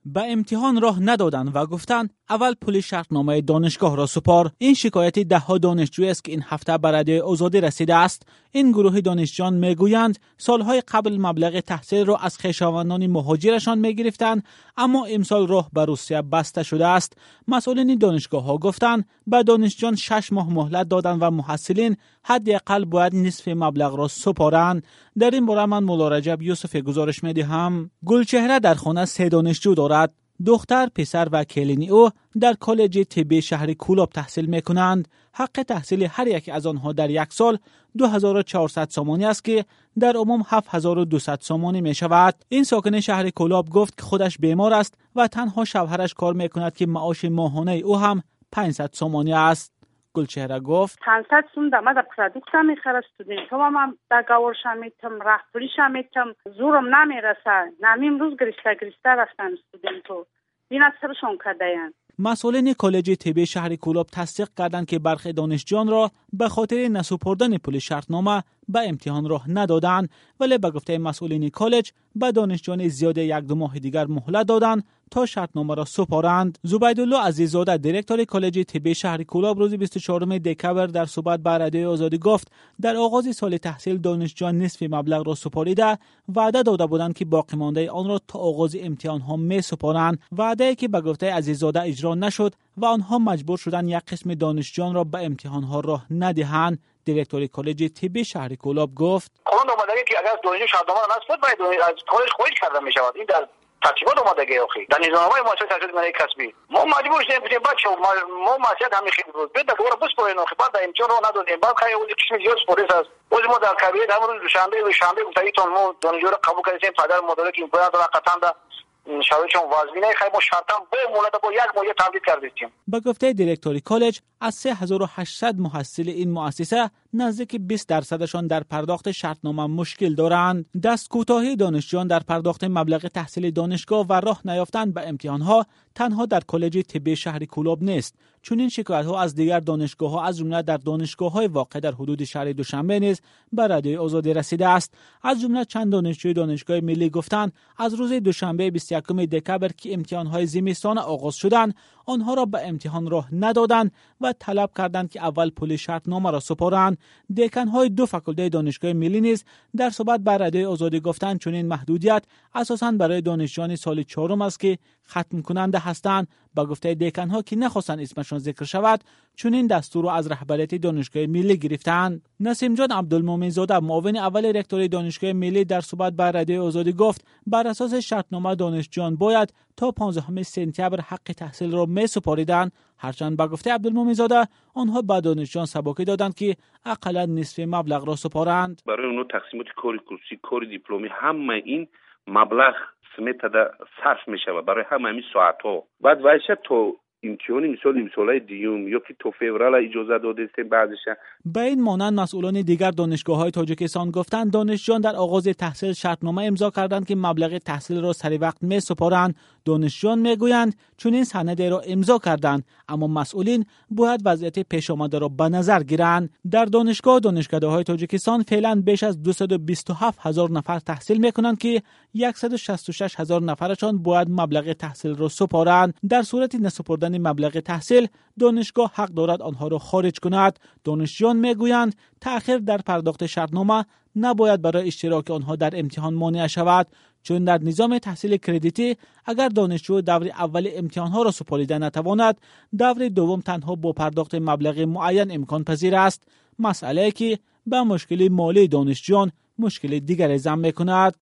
به امتحان راه ندادند و گفتند اول پول شرطنامه دانشگاه را سپار. این شکایت دهها دانشجوی است که این هفته به رادیوی آزادی رسیده است. این گروه دانشجویان میگویند سالهای قبل مبلغ تحصیل را از خویشاوندان مهاجرشان میگرفتند، اما امسال راه به روسیه بسته شده است. مسئولین دانشگاه ها گفتند به دانشجویان 6 ماه مهلت دادند و محصلین حداقل باید نصف مبلغ را سپارند. در این باره من مولا رجب یوسف گزارش میدهم. گلچهره در خانه 3 دانشجو دارد. دختر، پسر و کلینی او در کالج طبی شهر کولاب تحصیل میکنند. حق تحصیل هر یک از آنها در یک سال 2400 سومانی است که در عموم 7200 سومانی می شود. این ساکن شهر کولاب گفت که خودش بیمار است و تنها شوهرش کار میکند که معاش ماهانه او هم 500 سومانی است. گلچهره گفت 500 سوم دم در پروداکت میخره استودنت هم در گاورش میتم رفتوریش میتم زورم نمیرسه. نمیم روز گریسته رفتن استودنتو این از سرشون کرده‌اند. مسئولین کالج طبی شهر کولاب تصدیق کردند که برخی دانشجویان را به خاطر نسپردن پول شرطنامه به امتحان راه ندادند، ولی به گفته مسئولین کالج به دانشجویان زیاد 1-2 ماه دیگر مهلت دادند تا شرطنامه را سپارند. زبیدالله عزیززاده دیرکتور کالج طبی شهر کولاب روز 24 دکبر در صحبت با رادیوی آزادی گفت در آغاز سال تحصیل دانشجویان نصف مبلغ را سپاریده وعده داده بودند که باقی مانده آن را تا آغاز امتحان ها می سپارند، وعده که به گفته عزیززاده اجرا نشد و آنها مجبور شدند یک قسم دانشجویان را به امتحان ها راه ندهند. دیرکتور کالج طبی شهر کولاب گفت قانون اومده که اگر دانشجو شرطنامه را نسپرد باید از کالج خارج کرده می شود. این در ترتیبات اومده اخی در نظامنامه مؤسسه تحصیل ملی کسبی ما مجبور شدیم که بچه ما مسئله همین خیلی بود بعد دوباره بسپارین اخی بعد امتحان رو ندادیم بعد خیلی اون کشمی زیاد سپرده است. اوز ما در کبیر همون روز دوشنبه گفتید تا ما دانشجو رو قبول کردیم پدر مادر که امکانات را قطعا شرایطشون واضحه خیلی ما شرطا با مولد با یک ماه تمدید کردیم. به گفته دیرکتوری کالج از 3800 محصل این مؤسسه نزدیک 20% در پرداخت شرطنامه مشکل دارند. دست کوتاهی دانشجویان در پرداخت مبلغ تحصیل دانشگاه و راه نیافتن به امتحانها تنها در کالج طبی شهر کولاب نیست، چون این شکایت‌ها از دیگر دانشگاه‌ها از جمله در دانشگاه‌های واقع در حدود شهر دوشنبه نیز به رادیوی آزادی رسیده است. از جمله چند دانشجوی دانشگاه ملی گفتند از روز دوشنبه 21 دکبر که امتحان‌های زمستان آغاز شدند آنها را به امتحان راه ندادند و طلب کردند که اول پول شرطنامه را سپارند. دکان‌های 2 فاکولته دانشگاه ملی نیز در صحبت با رادیوی آزادی گفتند چون این محدودیت اساساً برای دانشجویان سال 4 است که ختم کننده هستند. با گفته دکان‌ها که نخواستند اسمشان ذکر شود چون این دستور را از رهبریت دانشگاه ملی گرفتند. نسیم جان عبدالمومن زاده معاون اول رکتور دانشگاه ملی در صحبت با رادیوی آزادی گفت بر اساس شرطنامه دانشجویان باید تا 15 سپتامبر حق تحصیل را می سپاریدند، هرچند با گفته عبدالمومن زاده آنها به دانشجویان سبکی دادند که اقلا نصف مبلغ را سپارند. برای اونها تقسیمات کاری کورسی کاری دیپلمی همه این مبلغ سمت صرف می شود برای همه همین ساعت ها. بعد وایشه تو امتحانی مثال دیوم یا که تو فورال اجازه داده است بعضش. به این مانند مسئولان دیگر دانشگاه‌های تاجیکستان گفتند دانشجویان در آغاز تحصیل شرطنامه امضا کردند که مبلغ تحصیل را سری وقت می سپارند. دانشجویان میگویند چون این سند را امضا کردند اما مسئولین باید وضعیت پیش آمده را به نظر گیرند. در دانشگاه‌های تاجیکستان فعلا بیش از 227,000 نفر تحصیل میکنند که 166,000 نفرشان باید مبلغ تحصیل را سپارند. در صورت نسپردن مبلغ تحصیل دانشگاه حق دارد آنها را خارج کند. دانشجویان میگویند تأخیر در پرداخت شرطنامه نباید برای اشتراک آنها در امتحان مانع شود، چون در نظام تحصیل کردیتی اگر دانشجو دور اول امتحانها را سپاریده نتواند دور دوم تنها با پرداخت مبلغ معین امکان پذیر است، مسئله که به مشکل مالی دانشجویان مشکل دیگر ضم می‌کند.